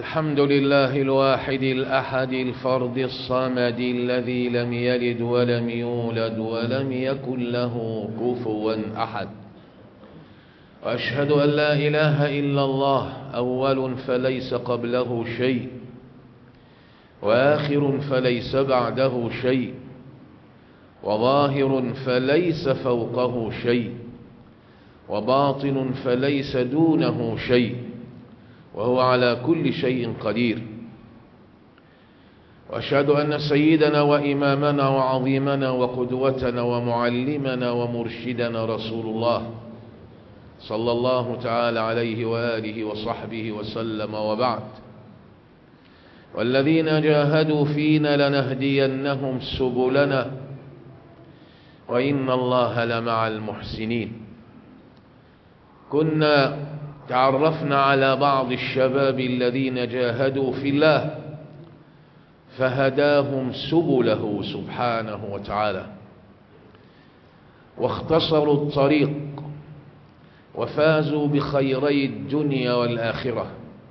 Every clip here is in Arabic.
الحمد لله الواحد الأحد الفرد الصمد الذي لم يلد ولم يولد ولم يكن له كفوا أحد. وأشهد أن لا إله إلا الله أول فليس قبله شيء، وآخر فليس بعده شيء، وظاهر فليس فوقه شيء، وباطن فليس دونه شيء، وهو على كل شيء قدير. وأشهد أن سيدنا وإمامنا وعظيمنا وقدوتنا ومعلمنا ومرشدنا رسول الله صلى الله تعالى عليه وآله وصحبه وسلم، وبعد. والذين جاهدوا فينا لنهدينهم سبلنا وإن الله لمع المحسنين. كنا تعرفنا على بعض الشباب الذين جاهدوا في الله فهداهم سبله سبحانه وتعالى، واختصروا الطريق وفازوا بخيري الدنيا والآخرة،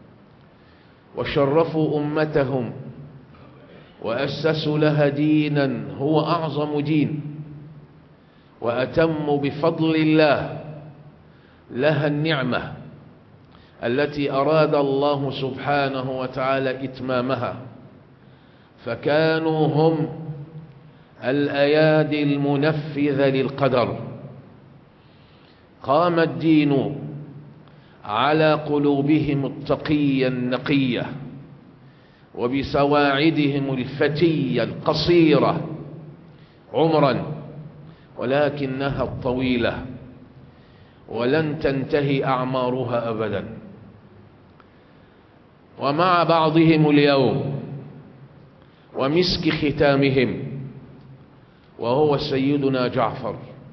وشرفوا أمتهم وأسسوا لها دينا هو أعظم دين، وأتموا بفضل الله لها النعمة التي أراد الله سبحانه وتعالى إتمامها، فكانوا هم الأيادي المنفذة للقدر. قام الدين على قلوبهم التقية النقية، وبسواعدهم الفتية القصيرة عمرا، ولكنها الطويلة ولن تنتهي أعمارها أبدا. ومع بعضهم اليوم ومسك ختامهم وهو سيدنا جعفر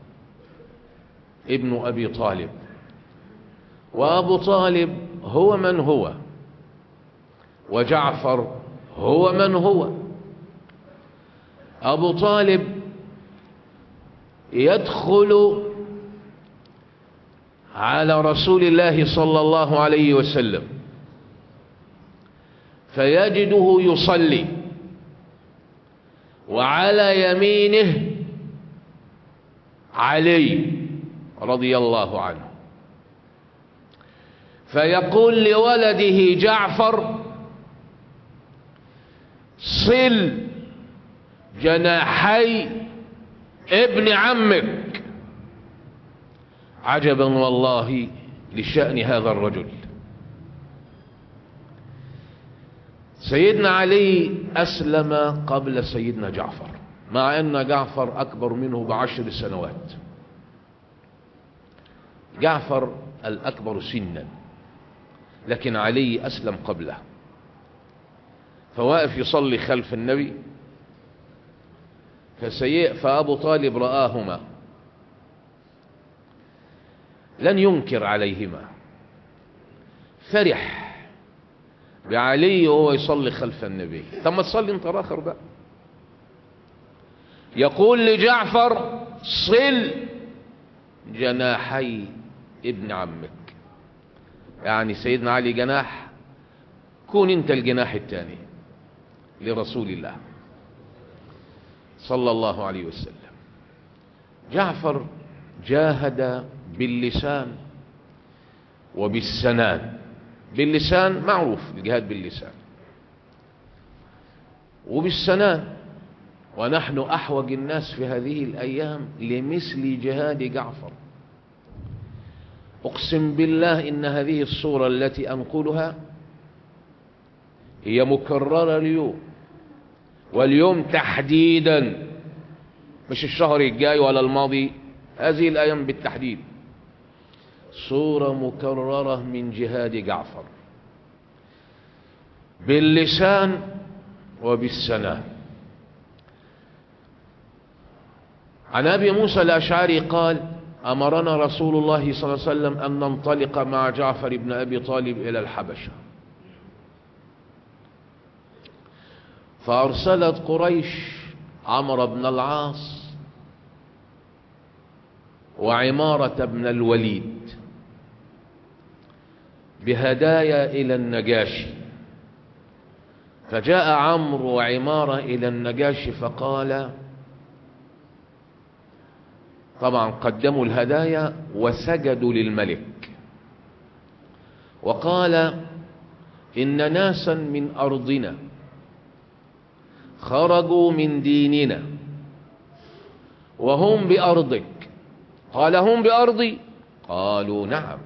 ابن أبي طالب. وأبو طالب هو من هو، وجعفر هو من هو. أبو طالب يدخل على رسول الله صلى الله عليه وسلم فيجده يصلي، وعلى يمينه علي رضي الله عنه، فيقول لولده جعفر: صل جناحي ابن عمك. عجبا والله لشأن هذا الرجل. سيدنا علي أسلم قبل سيدنا جعفر، مع أن جعفر أكبر منه ب10 سنوات. جعفر الأكبر سنا، لكن علي أسلم قبله، فواقف يصلي خلف النبي، فأبو طالب رآهما، لن ينكر عليهما، فرح بعلي وهو يصلي خلف النبي. ثم تصلي انت راخر بقى. يقول لجعفر: صل جناحي ابن عمك، يعني سيدنا علي جناح، كون انت الجناح الثاني لرسول الله صلى الله عليه وسلم. جعفر جاهد باللسان وبالسنان. باللسان معروف الجهاد باللسان، وبالسنان، ونحن أحوج الناس في هذه الأيام لمثل جهاد جعفر. أقسم بالله إن هذه الصورة التي أنقلها هي مكررة اليوم، واليوم تحديدا، مش الشهر الجاي ولا الماضي، هذه الأيام بالتحديد، صورة مكررة من جهاد جعفر باللسان وبالسنان. عن أبي موسى الأشعري قال: أمرنا رسول الله صلى الله عليه وسلم أن ننطلق مع جعفر بن أبي طالب إلى الحبشة، فأرسلت قريش عمرو بن العاص وعمارة بن الوليد بهدايا إلى النجاشي فجاء عمرو وعمارة إلى النجاشي فقال، طبعا قدموا الهدايا وسجدوا للملك، وقال إن ناسا من أرضنا خرجوا من ديننا وهم بأرضك. قال هم بأرضي؟ قالوا نعم.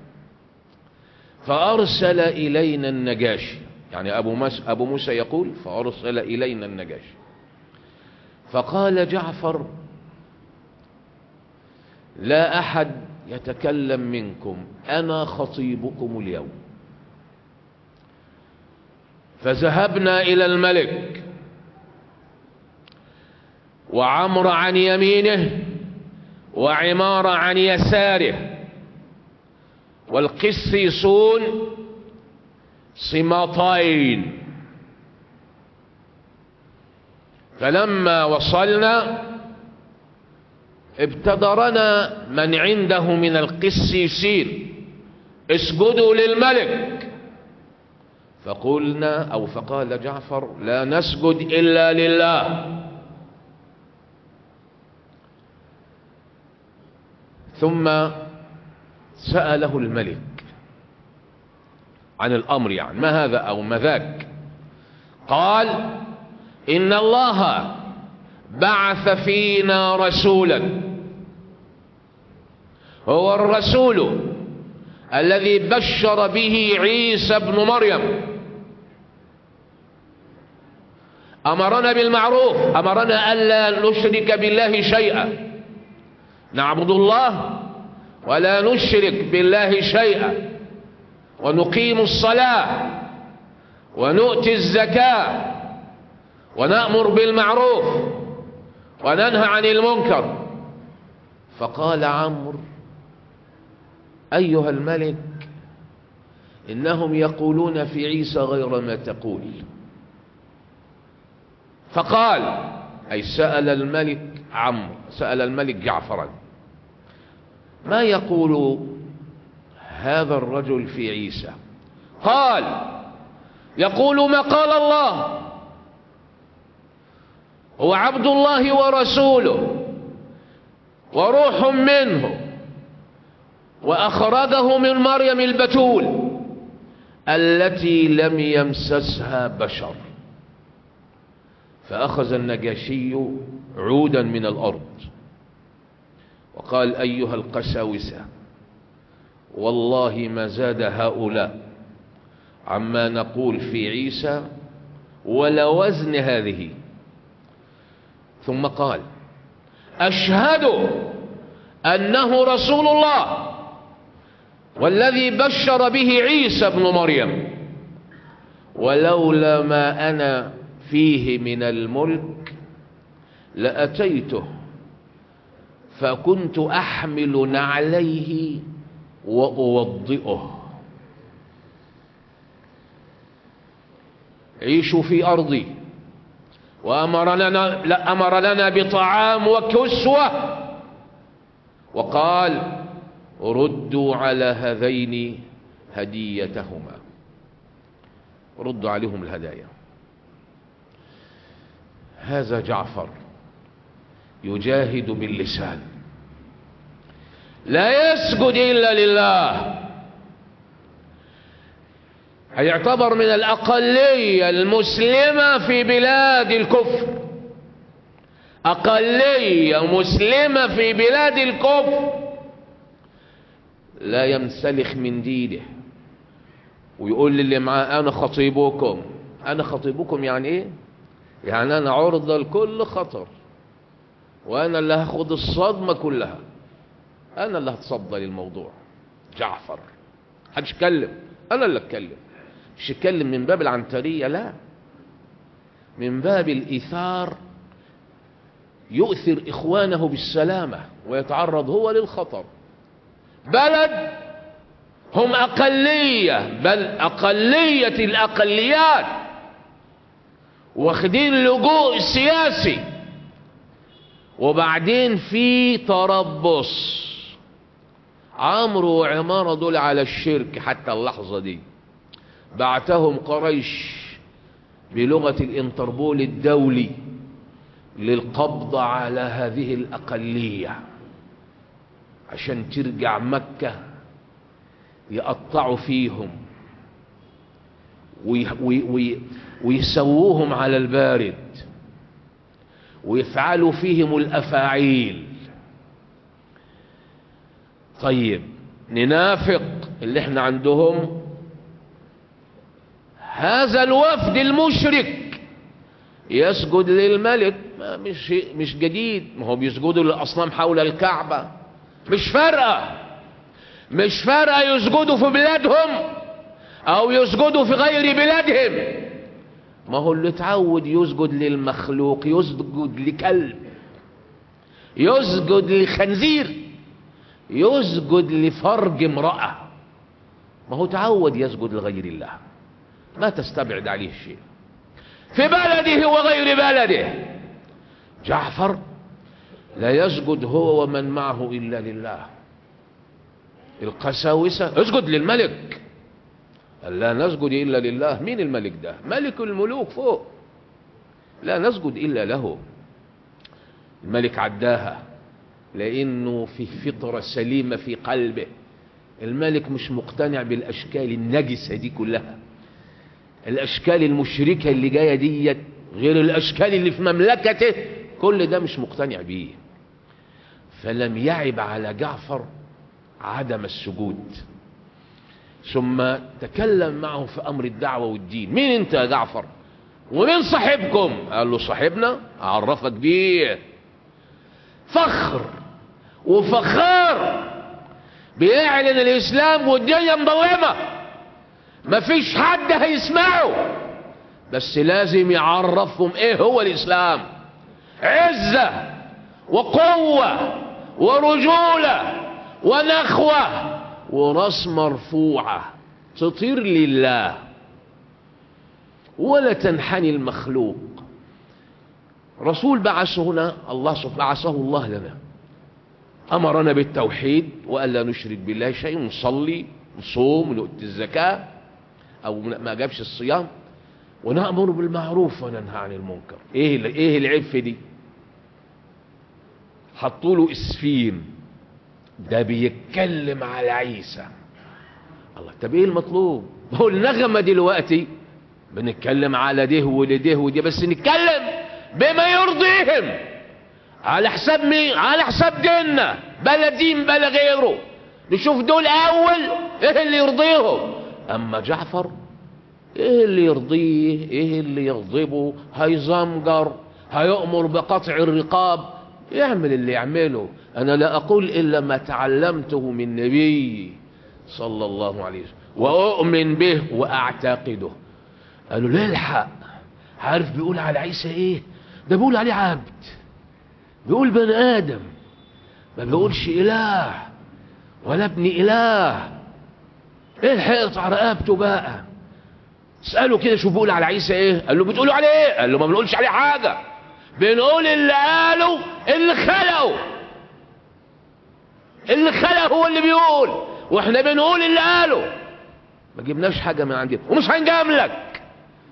فأرسل إلينا النجاشي، يعني أبو موسى يقول فأرسل إلينا النجاشي فقال جعفر لا أحد يتكلم منكم، أنا خطيبكم اليوم. فذهبنا إلى الملك، وعمر عن يمينه وعمارة عن يساره، والقسيسون صماطين. فلما وصلنا ابتدرنا من عنده من القسيسين اسجدوا للملك. فقلنا أو فقال جعفر لا نسجد إلا لله. ثم سأله الملك عن الأمر، يعني ما هذا أو ما ذاك. قال إن الله بعث فينا رسولا، هو الرسول الذي بشر به عيسى بن مريم، أمرنا بالمعروف، أمرنا ألا نشرك بالله شيئا، نعبد الله ولا نشرك بالله شيئا، ونقيم الصلاة ونؤتي الزكاة ونأمر بالمعروف وننهى عن المنكر. فقال عمرو أيها الملك إنهم يقولون في عيسى غير ما تقول. فقال أي سأل الملك عمرو، سأل الملك جعفرا ما يقول هذا الرجل في عيسى؟ قال يقول ما قال الله، هو عبد الله ورسوله وروح منه، وأخرجه من مريم البتول التي لم يمسسها بشر. فأخذ النجاشي عودا من الأرض وقال أيها القساوسة والله ما زاد هؤلاء عما نقول في عيسى ولا وزن هذه. ثم قال أشهد أنه رسول الله والذي بشر به عيسى بن مريم، ولولا ما أنا فيه من الملك لأتيته فكنت أحمل نعليه وأوضئه. عيشوا في أرضي، وأمر لنا بطعام وكسوة، وقال ردوا على هذين هديتهما، ردوا عليهم الهدايا. هذا جعفر يجاهد باللسان، لا يسجد إلا لله. يعتبر من الأقلية المسلمة في بلاد الكفر، أقلية مسلمة في بلاد الكفر، لا يمسلخ من دينه ويقول للي معاه أنا خطيبكم. أنا خطيبكم يعني إيه؟ يعني أنا عرضة لكل خطر، وأنا اللي هاخد الصدمة كلها، أنا اللي هتصدى للموضوع. جعفر محدش يتكلم، أنا اللي أتكلم. مش يتكلم من باب العنترية، لا، من باب الإيثار، يؤثر إخوانه بالسلامة ويتعرض هو للخطر. بلد هم أقلية، بل أقلية الأقليات، واخدين لجوء سياسي، وبعدين في تربص. عمرو وعمارة دول على الشرك حتى اللحظة دي، بعتهم قريش بلغة الانتربول الدولي للقبض على هذه الأقلية عشان ترجع مكة، يقطعوا فيهم ويسووهم على البارد ويفعلوا فيهم الأفاعيل. طيب ننافق اللي احنا عندهم هذا الوفد المشرك يسجد للملك، مش جديد، ما هو بيسجدوا للأصنام حول الكعبة، مش فارقة يسجدوا في بلادهم او يسجدوا في غير بلادهم. ما هو اللي اتعود يسجد للمخلوق يسجد لكلب، يسجد لخنزير، يسجد لفرج امرأة، ما هو تعود يسجد لغير الله، ما تستبعد عليه شيء في بلده وغير بلده. جعفر لا يسجد هو ومن معه إلا لله. القساوسة اسجد للملك، لا نسجد إلا لله. مين الملك ده؟ ملك الملوك فوق، لا نسجد إلا له. الملك عداها لأنه في فطرة سليمة في قلبه. الملك مش مقتنع بالأشكال النجسة دي كلها، الأشكال المشركة اللي جاية دي غير الأشكال اللي في مملكته، كل ده مش مقتنع بيه. فلم يعب على جعفر عدم السجود، ثم تكلم معه في أمر الدعوة والدين. مين انت يا جعفر؟ ومين صاحبكم؟ قال له صاحبنا أعرفك بيه. فخر وفخار بيعلن الإسلام والدنيا مظلمة، مفيش حد هيسمعه، بس لازم يعرفهم ايه هو الإسلام. عزة وقوة ورجولة ونخوة ورأس مرفوعة، تطير لله ولا تنحني المخلوق. رسول بعثه الله لنا، أمرنا بالتوحيد وأن لا نشرك بالله شيء، نصلي نصوم ونؤتي الزكاة أو ما جابش الصيام، ونأمر بالمعروف وننهى عن المنكر. إيه العيب في دي؟ حطوا له اسفين، ده بيتكلم على عيسى. الله، طب ايه المطلوب؟ هو النغمة دلوقتي بنتكلم على ده وده وده، بس نتكلم بما يرضيهم على حساب مين؟ على حساب ديننا، بلا دين بلا غيره. نشوف دول اول ايه اللي يرضيهم. اما جعفر ايه اللي يرضيه؟ ايه اللي يغضبه؟ هيزمجر، هيؤمر بقطع الرقاب، يعمل اللي يعمله. انا لا اقول الا ما تعلمته من نبي صلى الله عليه وسلم واؤمن به واعتقده. قالوا ليه الحق؟ عارف بيقول على عيسى ايه؟ ده بيقول عليه عبد، بيقول بني ادم، ما بيقولش اله ولا ابن اله. ايه الحيط على رقبته بقى؟ اسأله كده شوف بيقول على عيسى ايه. قال له بتقولوا عليه ايه؟ قال له ما بنقولش عليه حاجة، بنقول اللي قاله اللي خلقه. اللي خلقه هو اللي بيقول، واحنا بنقول اللي قاله، ما جبناش حاجة من عندنا ومش هنجاملك.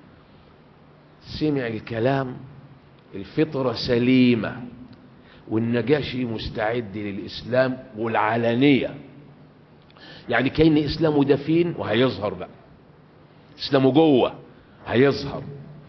سمع الكلام، الفطرة سليمة، والنجاشي مستعد للإسلام والعلانية. يعني كأن إسلامه دفين وهيظهر بقى، إسلامه جوه هيظهر.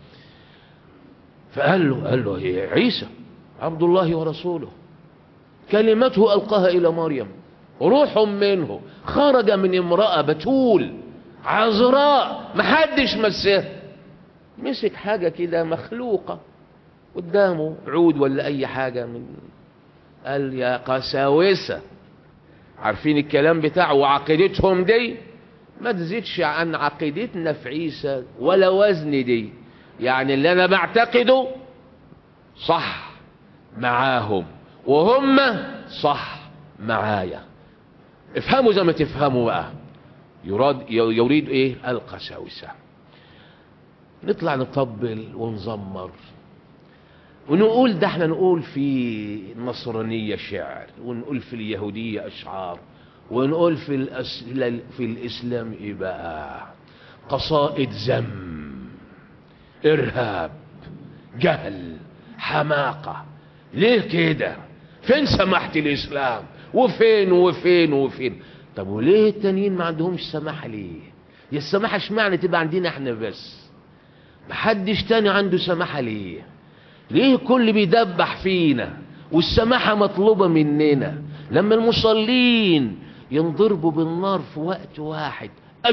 فقال له يا عيسى عبد الله ورسوله، كلمته ألقاها إلى مريم، روح منه، خرج من امرأة بتول عذراء محدش مسها. مسك حاجة كده مخلوقة قدامه، عود ولا أي حاجة من، قال يا قساوسة، عارفين الكلام بتاعه وعقيدتهم دي ما تزيدش عن عقيدتنا في عيسى ولا وزن دي. يعني اللي أنا بعتقده صح معاهم وهم صح معايا. افهموا زي ما تفهموا بقى. يريد ايه؟ القساوسة. نطلع نطبل ونزمر ونقول، ده احنا نقول في النصرانية شعر، ونقول في اليهودية أشعار، ونقول في الإسلام ايه بقى؟ قصائد ذم. إرهاب، جهل، حماقة. ليه كده؟ فين سماحة الإسلام؟ وفين وفين وفين؟ طب وليه التانيين ما عندهمش سماحة ليه؟ يا السماحة اشمعنى تبقى عندنا احنا بس؟ محدش تاني عنده سماحة ليه؟ ليه كل بيدبح فينا والسماحة مطلوبة مننا؟ لما المصلين ينضربوا بالنار في وقت واحد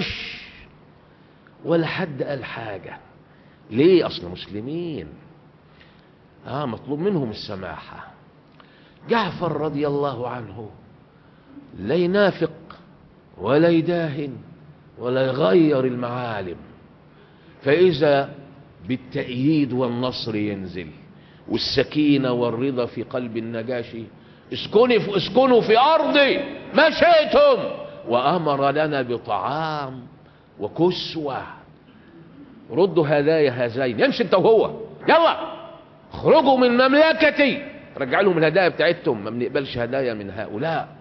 ولا حد قال حاجة. ليه؟ أصل مسلمين مطلوب منهم السماحة. جعفر رضي الله عنه لا ينافق ولا يداهن ولا يغير المعالم، فإذا بالتأييد والنصر ينزل والسكينة والرضا في قلب النجاشي، اسكنوا في أرضي ما شئتم، وأمر لنا بطعام وكسوة. ردوا هدايا هذين، يمشي انت وهو، يلا اخرجوا من مملكتي، رجع لهم الهدايا بتاعتهم، ما بنقبلش هدايا من هؤلاء.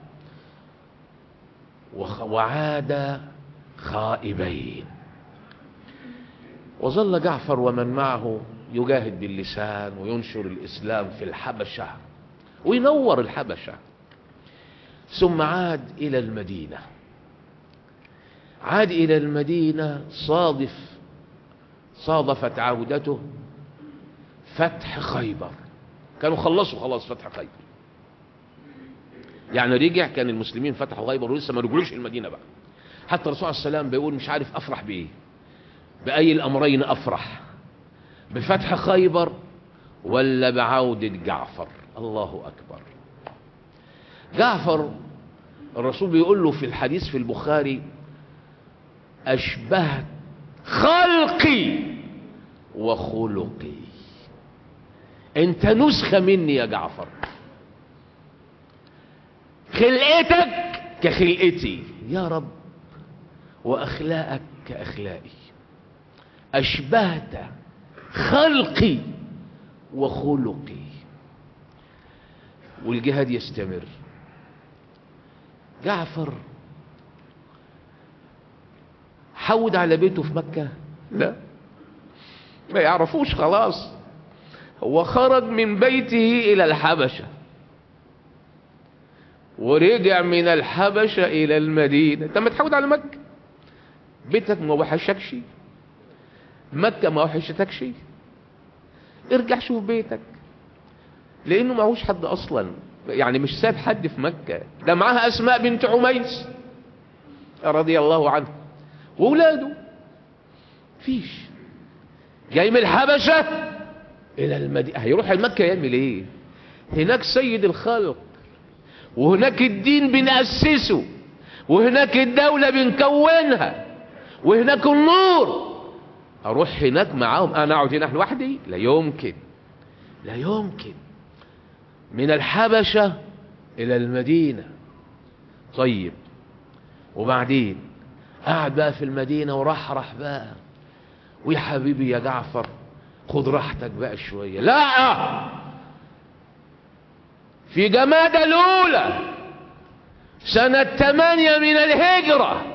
وعاد خائبين. وظل جعفر ومن معه يجاهد باللسان وينشر الإسلام في الحبشة وينور الحبشة، ثم عاد إلى المدينة. عاد إلى المدينة، صادفت عودته فتح خيبر. كانوا خلصوا خلاص فتح خيبر، يعني رجع، كان المسلمين فتحوا خيبر ولسه ما رجعوش المدينة بقى. حتى الرسول عليه السلام بيقول مش عارف أفرح بإيه، بأي الأمرين أفرح، بفتح خيبر ولا بعودة جعفر؟ الله أكبر. جعفر الرسول بيقول له في الحديث في البخاري: أشبهت خلقي وخلقي، انت نسخة مني يا جعفر، خلقتك كخلقتي يا رب، وأخلاقك كأخلاقي. أشبهت خلقي وخلقي. والجهاد يستمر. جعفر حود على بيته في مكة؟ لا، ما يعرفوش خلاص. هو خرج من بيته إلى الحبشة ورجع من الحبشة إلى المدينة. انت ما تحود على مكة، بيتك ما وحشكش، مكة ما وحشتكش، ارجع شوف بيتك، لأنه معهوش حد أصلا، يعني مش ساب حد في مكة. ده معاها أسماء بنت عميس رضي الله عنه وولاده، فيش. جاي من الحبشة إلى المدينة، هيروح المكة يعمل إيه؟ هناك سيد الخلق، وهناك الدين بنأسسه، وهناك الدولة بنكونها، وهناك النور. أروح هناك معاهم؟ أنا أقعد هنا لوحدي؟ لا يمكن، لا يمكن. من الحبشة إلى المدينة. طيب وبعدين قاعد بقى في المدينة ورحرح بقى، ويا حبيبي يا جعفر خد راحتك بقى شوية. لا، في جمادى الأولى سنة 8 من الهجرة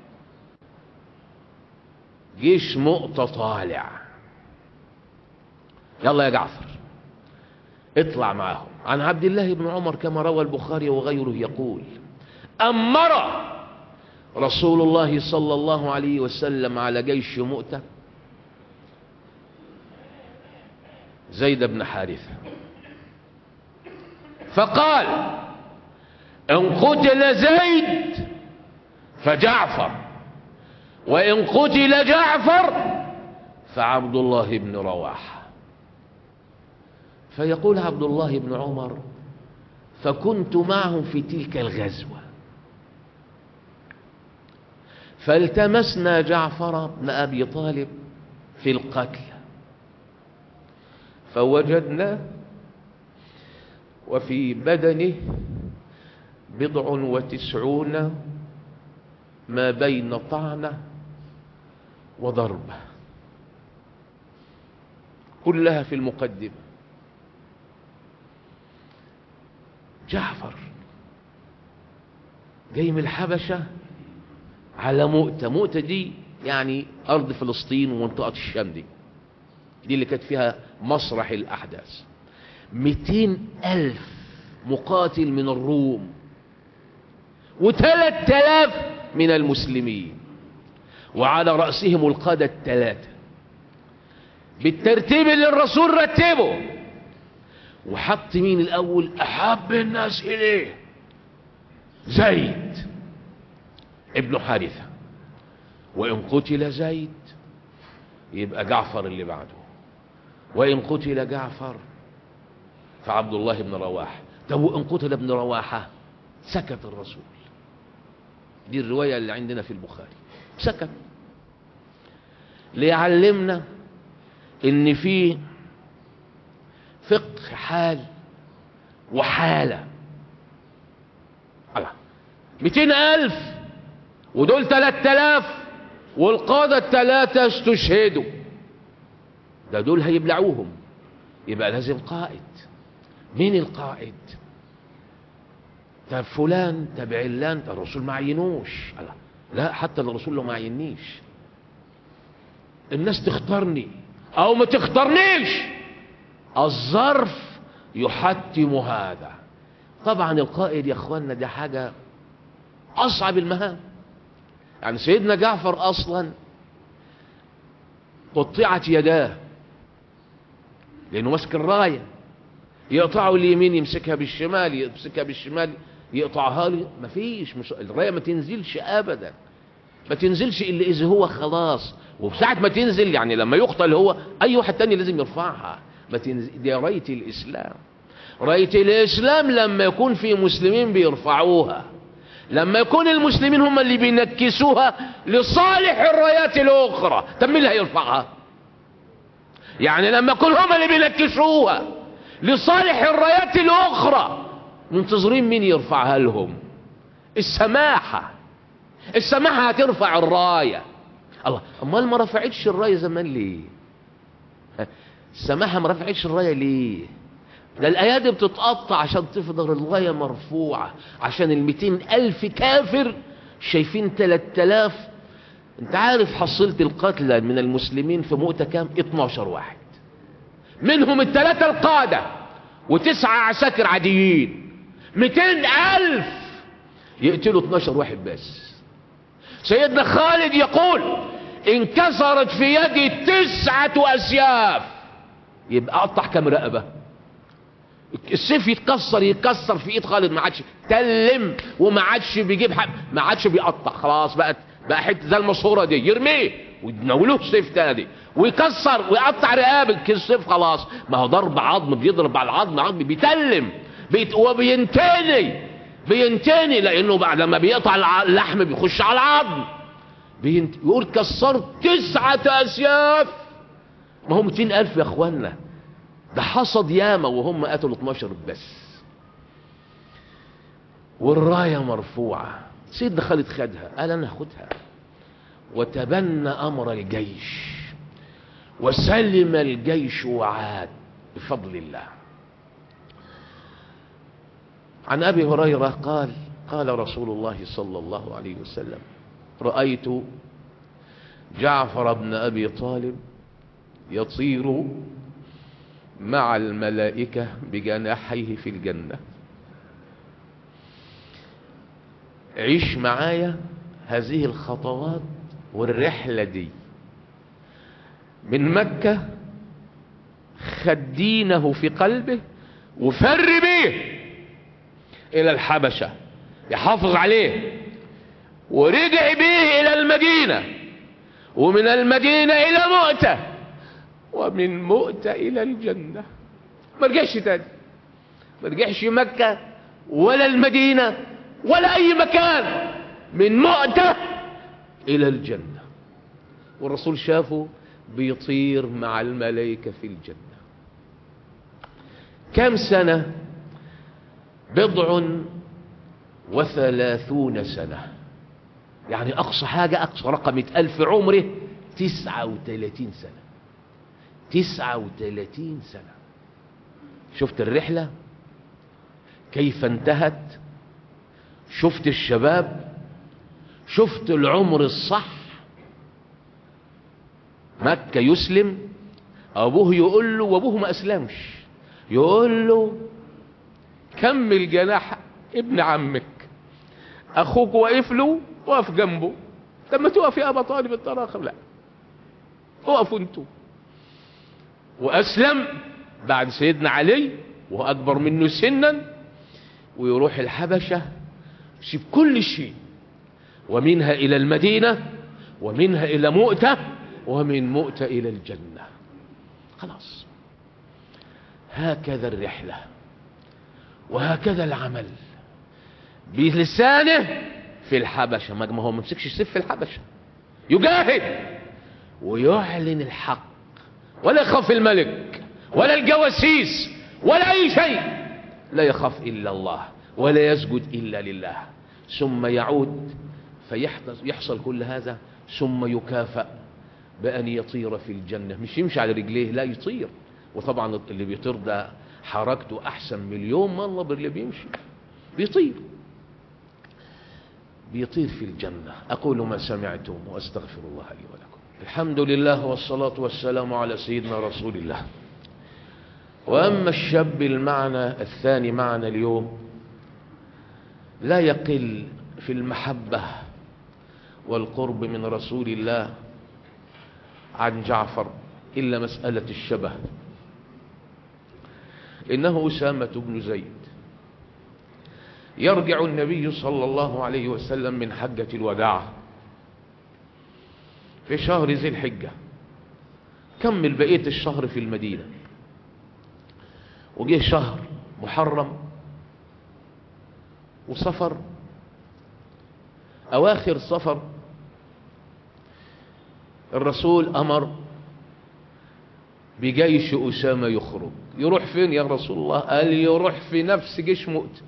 جيش مؤتة طالع، يلا يا جعفر اطلع معاهم. عن عبد الله بن عمر كما روى البخاري وغيره يقول: أمر رسول الله صلى الله عليه وسلم على جيش مؤتة زيد بن حارثة، فقال: إن قتل زيد فجعفر، وإن قتل جعفر فعبد الله بن رواحة. فيقول عبد الله بن عمر: فكنت معهم في تلك الغزوة، فالتمسنا جعفر بن أبي طالب في القتل، فوجدنا وفي بدنه 97 ما بين طعنة وضربة، كلها في المقدمة. جعفر جاي من الحبشة على مؤتة. مؤتة دي يعني أرض فلسطين ومنطقة الشام دي، دي اللي كانت فيها مسرح الأحداث. 200,000 مقاتل من الروم و3,000 من المسلمين، وعلى رأسهم القادة الثلاثة بالترتيب اللي الرسول رتبه، وحط مين الأول؟ أحب الناس إليه زيد ابن حارثة، وإن قتل زيد يبقى جعفر اللي بعده، وإن قتل جعفر فعبد الله بن رواحة. طب وإن قتل ابن رواحة؟ سكت الرسول. دي الرواية اللي عندنا في البخاري، سكت ليعلمنا ان في فقه حال وحالة. 200,000 ودول 3,000 والقادة الثلاثة استشهدوا، ده دول هيبلعوهم، يبقى لازم قائد. مين القائد؟ طب فلان، طب علان، الرسول ما عينوش. لا، حتى الرسول لو ما عينيش الناس تختارني او ما تختارنيش، الظرف يحتم هذا. طبعا القائد يا اخوانا ده حاجة اصعب المهام. يعني سيدنا جعفر اصلا قطعت يداه لانه مسك الراية، يقطعه اليمين يمسكها بالشمال، يمسكها بالشمال يقطعها لي، مفيش، مش الراية ما تنزلش ابدا، ما تنزلش الا اذا هو خلاص، وساعة ما تنزل يعني لما يقتل هو اي واحد تاني لازم يرفعها. ما تنزل، دي راية الاسلام. راية الاسلام لما يكون في مسلمين بيرفعوها، لما يكون المسلمين هم اللي بينكسوها لصالح الرايات الاخرى، طب مين اللي هيرفعها؟ يعني لما يكون هم اللي بينكسوها لصالح الرايات الاخرى، منتظرين مين يرفعها لهم؟ السماحة. السماحة هترفع الراية. الله، امال ما رفعتش الراية زمان ليه؟ السماحة ما رفعتش الراية ليه؟ ده الايادي بتتقطع عشان تفضل الراية مرفوعة، عشان 200,000 كافر شايفين 3,000. انت عارف حصلت القتلى من المسلمين في مؤتة كام؟ 12 واحد، منهم الثلاثة القادة و9 عساكر عاديين. 200,000 يقتلوا 12 واحد بس. سيدنا خالد يقول انكسرت في يدي 9 أسياف، يبقى قطع كم رقبة؟ السيف يتكسر في ايد خالد، ما عادش تلم وما عادش بيجيب حق، ما عادش بيقطع، خلاص بقى حته زي الماسوره دي، يرميه ويناولوه سيف تاني ويكسر ويقطع رقاب السيف، خلاص ما هو ضرب عظم، بيضرب على العظم، عظم بيتلم بينتني لانه بعد لما بيقطع اللحم بيخش على العظم، يقول كسرت 9 أسياف. ما هم 200,000 يا اخوانا، ده حصد ياما وهم قتلوا 12 بس. والراية مرفوعة. سيدنا خالد خدها، قال انا هاخدها، وتبنى امر الجيش وسلم الجيش وعاد بفضل الله. عن ابي هريرة قال قال رسول الله صلى الله عليه وسلم رأيت جعفر بن ابي طالب يطير مع الملائكة بجناحيه في الجنة. عيش معايا هذه الخطوات والرحلة دي من مكة، خد دينه في قلبه وفر به إلى الحبشة يحافظ عليه، ورجع به إلى المدينة، ومن المدينة إلى مؤتة، ومن مؤتة إلى الجنة. ما رجعش تاني، ما رجعش مكة ولا المدينة ولا أي مكان، من مؤتة إلى الجنة. والرسول شافه بيطير مع الملائكة في الجنة. كم سنة؟ 37 سنة، يعني أقصى حاجة، أقصى رقم اتقال في عمره 39 سنة. 39 سنة. شفت الرحلة كيف انتهت؟ شفت الشباب؟ شفت العمر الصح؟ مكة يسلم، ابوه يقول له، وابوه ما اسلمش، يقول له كمل جناح ابن عمك، اخوك واقف له، وقف جنبه. لما تقف يا ابا طالب التراخر، لا، وقفوا انتوا. واسلم بعد سيدنا علي وهو اكبر منه سنا، ويروح الحبشة، يسيب كل شيء، ومنها الى المدينة، ومنها الى مؤتة، ومن مؤتة الى الجنة. خلاص، هكذا الرحلة وهكذا العمل بلسانه في الحبشة. ما هو ممسكش السيف في الحبشة، يجاهد ويعلن الحق، ولا يخاف الملك ولا الجواسيس ولا اي شيء، لا يخاف الا الله ولا يسجد الا لله. ثم يعود فيحصل كل هذا، ثم يكافأ بأن يطير في الجنة. مش يمشي على رجليه، لا، يطير. وطبعا اللي بيطير ده حركته احسن مليون مرة باللي بيمشي. بيطير في الجنة. اقول ما سمعتم واستغفر الله لي ولكم. الحمد لله والصلاة والسلام على سيدنا رسول الله. واما الشاب، المعنى الثاني معنا اليوم لا يقل في المحبة والقرب من رسول الله عن جعفر إلا مسألة الشبه. إنه أسامة بن زيد. يرجع النبي صلى الله عليه وسلم من حجة الوداع في شهر ذي الحجة، كمل بقية الشهر في المدينة، وجه شهر محرم وصفر. أواخر صفر الرسول أمر بجيش أسامة يخرج. يروح فين يا رسول الله؟ قال يروح في نفس جيش مؤتة.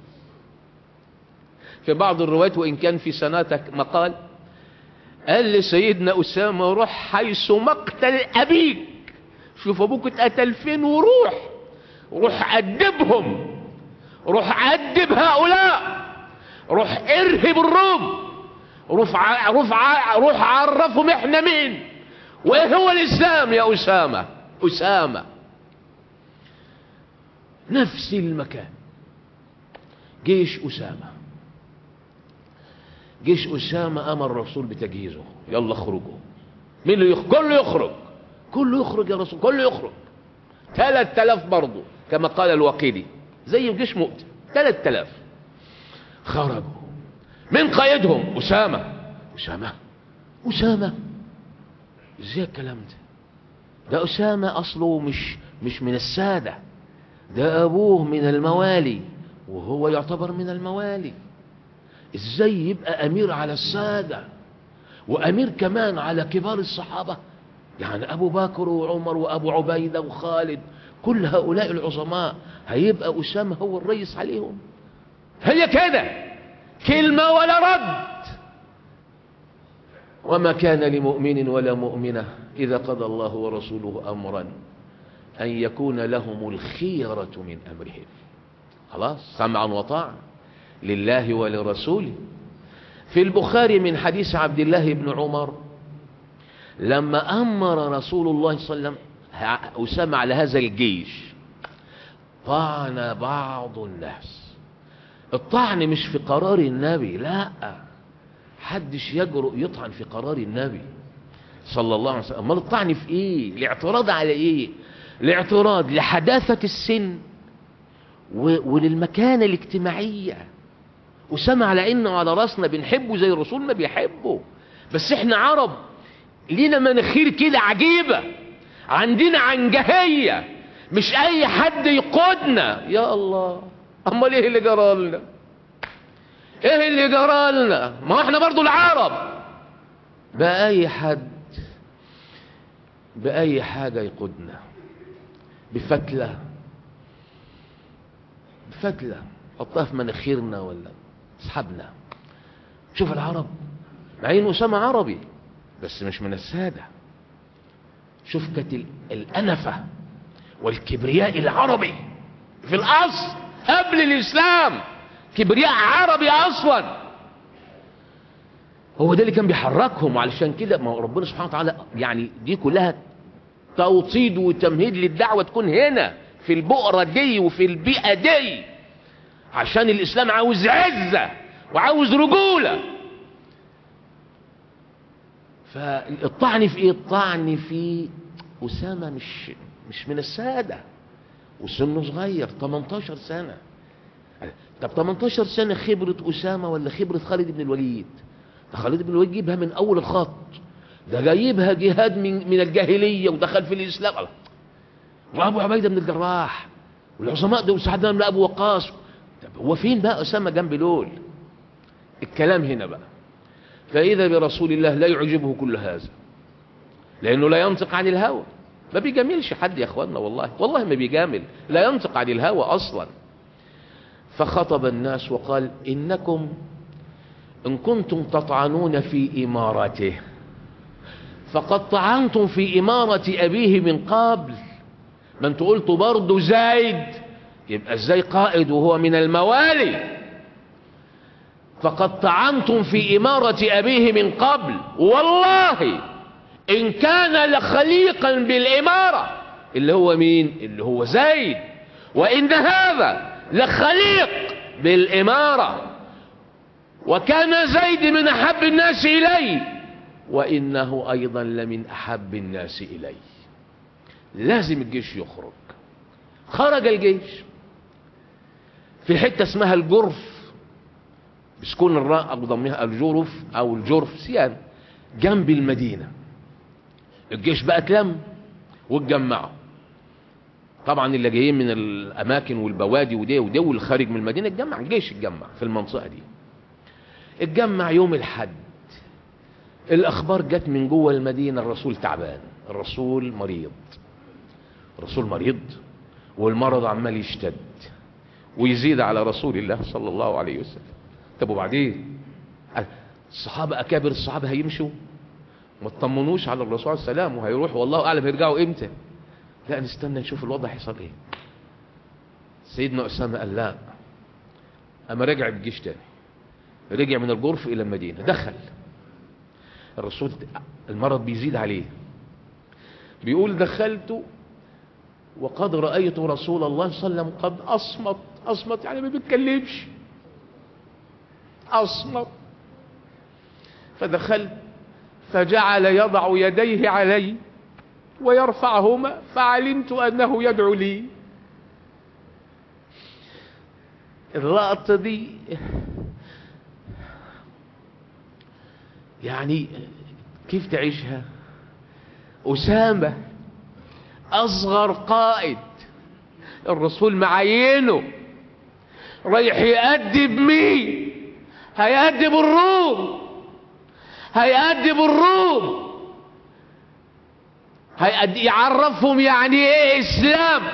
في بعض الروايات وإن كان في سناتك مقال، قال لسيدنا أسامة روح حيث مقتل أبيك. شوف أبوك اتقتل فين، وروح أدبهم، روح أدب هؤلاء، روح ارهب الروم، روح عرفهم احنا مين وايه هو الإسلام يا أسامة. نفس المكان، جيش أسامة أمر الرسول بتجهيزه. يلا اخرجوا. مين اللي يخرج؟ كله يخرج يا رسول، كله يخرج. 3000 برضه كما قال الوقيدي، زي جيش مؤتة. 3000 خرجوا. من قائدهم؟ أسامة. ازاي الكلام ده أسامة أصله مش من السادة، ده أبوه من الموالي، وهو يعتبر من الموالي. ازاي يبقى أمير على السادة، وأمير كمان على كبار الصحابة؟ يعني أبو بكر وعمر وأبو عبيدة وخالد، كل هؤلاء العظماء، هيبقى أسامة هو الرئيس عليهم؟ هي كده، كلمة ولا رد. وما كان لمؤمن ولا مؤمنة إذا قضى الله ورسوله أمرا أن يكون لهم الخيرة من أمرهم. خلاص، سمعا وطاعة لله ولرسوله. في البخاري من حديث عبد الله بن عمر، لما أمر رسول الله صلى الله عليه وسلم أسامة على هذا الجيش، طعن بعض الناس. الطعن مش في قرار النبي، لا، حدش يجرؤ يطعن في قرار النبي صلى الله عليه وسلم. امال الطعن في ايه؟ الاعتراض على ايه؟ الاعتراض لحداثة السن وللمكانة الاجتماعية. أسامة على إنه على راسنا، بنحبه زي الرسول ما بيحبه، بس احنا عرب لينا مناخير كده عجيبة، عندنا عنجهية، مش أي حد يقودنا. يا الله، أمال إيه اللي جرالنا؟ إيه اللي جرالنا؟ ما احنا برضو العرب، بأي حاجة يقودنا، بفتلة حطها في مناخيرنا ولا اسحبنا. شوف العرب، مع ان أسامة عربي بس مش من السادة. شوف كانت الأنفة والكبرياء العربي في الأصل قبل الإسلام، كبرياء عربي أصلا، هو ده اللي كان بيحركهم. علشان كده ما ربنا سبحانه وتعالى يعني دي كلها توطيد وتمهيد للدعوة تكون هنا في البؤرة دي وفي البيئة دي، عشان الإسلام عاوز عزة وعاوز رجولة. فالطعن في ايه؟ الطعن في أسامة مش من السادة، وسنه صغير 18 سنة. طب 18 سنة خبرة أسامة ولا خبرة خالد بن الوليد؟ ده خالد بن الوليد جيبها من أول الخط، ده جايبها جهاد من الجاهلية ودخل في الإسلام. وأبو عبيدة بن الجراح والعظماء دول، سعد بن أبي وقاص. طب هو فين بقى أسامة جنب دول؟ الكلام هنا بقى. فإذا برسول الله لا يعجبه كل هذا، لأنه لا ينطق عن الهوى، ما بيجاملش حد يا أخوانا، والله ما بيجامل، لا ينطق عن الهوى أصلا. فخطب الناس وقال: إنكم إن كنتم تطعنون في إمارته فقد طعنتم في إمارة أبيه من قبل. ما انتوا قلتوا برضه زايد، يبقى ازاي قائد وهو من الموالي؟ فقد طعنتم في إمارة أبيه من قبل، والله إن كان لخليقا بالإمارة، اللي هو مين؟ اللي هو زيد. وإن هذا لخليق بالإمارة، وكان زيد من أحب الناس إليه، وإنه أيضا لمن أحب الناس إليه. لازم الجيش يخرج. خرج الجيش في حتة اسمها الجرف، بسكون الراء أو ضمها، الجرف أو الجرف سيان، جنب المدينة. الجيش بقى اتلم واتجمعوا. طبعا اللي جايين من الأماكن والبوادي ودي واللي خارج من المدينة اتجمع، الجيش اتجمع في المنطقة دي. اتجمع يوم الحد. الأخبار جت من جوه المدينة: الرسول تعبان، الرسول مريض، والمرض عمال يشتد ويزيد على رسول الله صلى الله عليه وسلم. طب وبعدين؟ الصحابة أكابر الصحابة هيمشوا؟ ما تطمنوش على الرسول عليه السلام وهيروحوا، والله أعلم هيرجعوا إمتى. لا، نستنى نشوف الوضع هيحصل إيه. سيدنا أسامة قال لا. أما رجع بالجيش تاني، رجع من الجرف إلى المدينة، دخل الرسول، المرض بيزيد عليه. بيقول: دخلت وقد رأيت رسول الله صلى الله عليه وسلم قد أصمت، يعني ما بيتكلمش، أصمت. فدخلت فجعل يضع يديه علي ويرفعهما، فعلمت أنه يدعو لي. اللقطة دي يعني كيف تعيشها؟ أسامة أصغر قائد، الرسول معينه رايح يأدب مين؟ هيأدب الروم، يعرفهم يعني ايه اسلام.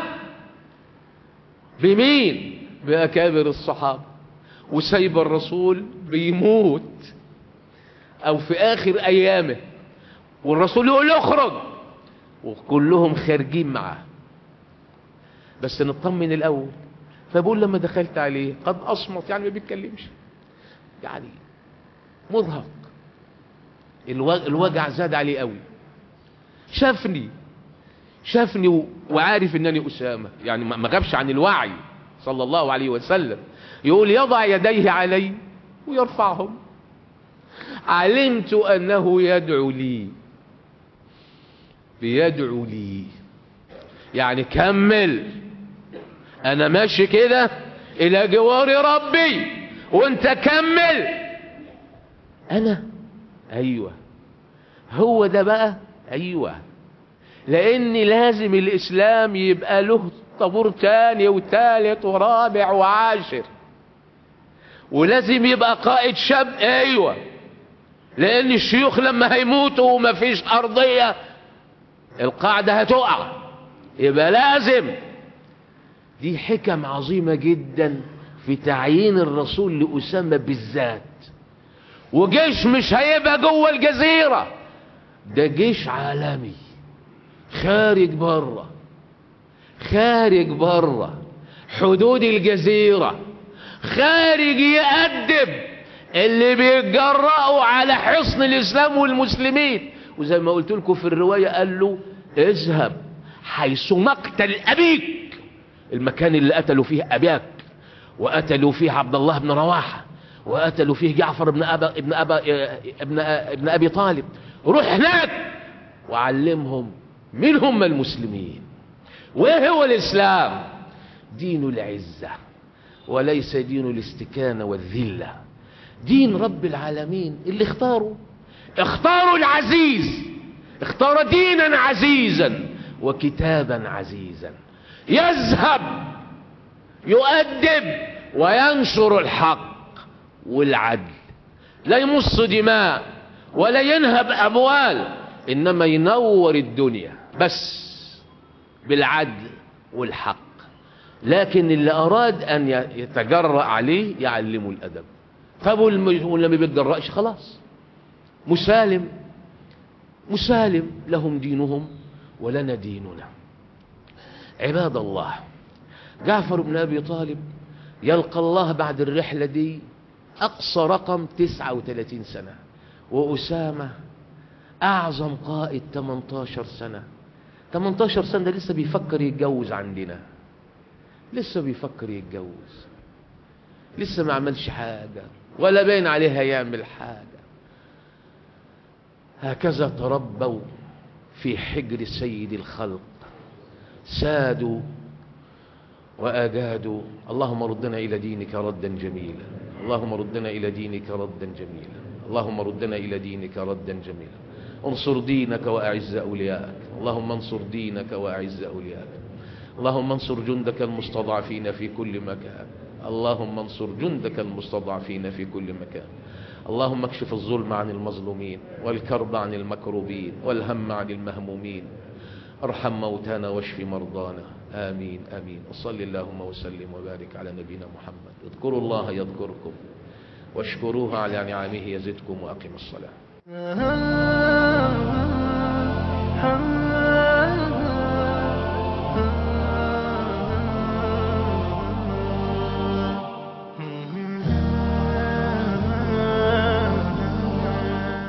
بمين؟ بأكابر الصحابة. وسيب الرسول بيموت او في اخر ايامه، والرسول يقول له اخرج، وكلهم خارجين معه. بس نطمن الاول. فبقول لما دخلت عليه قد اصمت، يعني ما بيتكلمش، يعني مرهق، الوجع زاد عليه قوي. شافني وعارف انني أسامة، يعني ما غابش عن الوعي صلى الله عليه وسلم. يقول: يضع يديه علي ويرفعهم، علمت انه يدعو لي، بيدعو لي، يعني كمل، انا ماشي كده الى جوار ربي وانت كمل. انا ايوه، هو ده بقى، ايوه، لان لازم الاسلام يبقى له طابور تاني وتالت ورابع وعاشر، ولازم يبقى قائد شاب، ايوه، لان الشيوخ لما هيموتوا ومفيش ارضية القاعدة هتقع، يبقى لازم. دي حكم عظيمة جدا في تعيين الرسول لأسامة بالذات. وجيش مش هيبقى جوه الجزيرة، ده جيش عالمي خارج بره حدود الجزيرة، خارج يأدب اللي بيتجرأوا على حصن الإسلام والمسلمين. وزي ما قلت لكم في الرواية، قال له: اذهب حيث مقتل أبيك، المكان اللي قتلوا فيه أباك، وقتلوا فيه عبد الله بن رواحة، وقتلوا فيه جعفر ابن أبي طالب. روح هناك وعلمهم مين هم المسلمين، وايه هو الإسلام. دين العزة وليس دين الاستكانة والذلة، دين رب العالمين اللي اختاروا العزيز، اختار دينا عزيزا وكتابا عزيزا، يذهب يؤدب وينشر الحق والعدل، لا يمص دماء ولا ينهب أموال، إنما ينور الدنيا بس بالعدل والحق. لكن اللي أراد أن يتجرأ عليه يعلمه الأدب. طب واللي ما بيتجرأش خلاص مسالم لهم دينهم ولنا ديننا. عباد الله، جعفر بن أبي طالب يلقى الله بعد الرحلة دي أقصى رقم 39 سنة، وأسامة أعظم قائد 18 سنة. 18 سنة لسه بيفكر يتجوز عندنا، لسه بيفكر يتجوز، لسه ما عملش حاجة ولا باين عليها يعمل حاجة. هكذا تربوا في حجر سيد الخلق، سادوا وأجادوا. اللهم ردنا إلى دينك ردا جميلا، اللهم ردنا إلى دينك ردا جميلا، اللهم ردنا إلى دينك ردا جميلا. انصر دينك وأعز أولياءك، اللهم انصر دينك وأعز أولياءك. اللهم انصر جندك المستضعفين في كل مكان، اللهم انصر جندك المستضعفين في كل مكان. اللهم اكشف الظلم عن المظلومين والكرب عن المكروبين والهم عن المهمومين. ارحم موتانا واشف مرضانا، آمين آمين. وصل اللهم وسلم وبارك على نبينا محمد. اذكروا الله يذكركم واشكروه على نعمه يزدكم وأقيموا الصلاة.